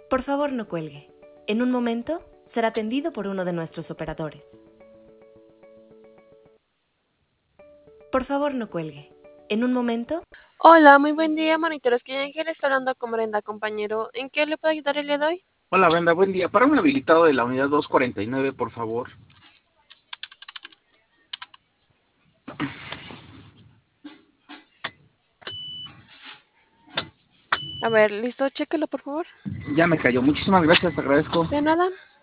Por favor, no cuelgue. En un momento será atendido por uno de nuestros operadores. Por favor, no cuelgue. En un momento... Hola, muy buen día, monitores. Que Ángel está hablando con Brenda, compañero. ¿En qué le puedo ayudar el día de hoy? Hola Brenda, buen día. Para un habilitado de la unidad 249, por favor. A ver, listo, chéquelo, por favor. Ya me cayó. Muchísimas gracias, te agradezco. De nada.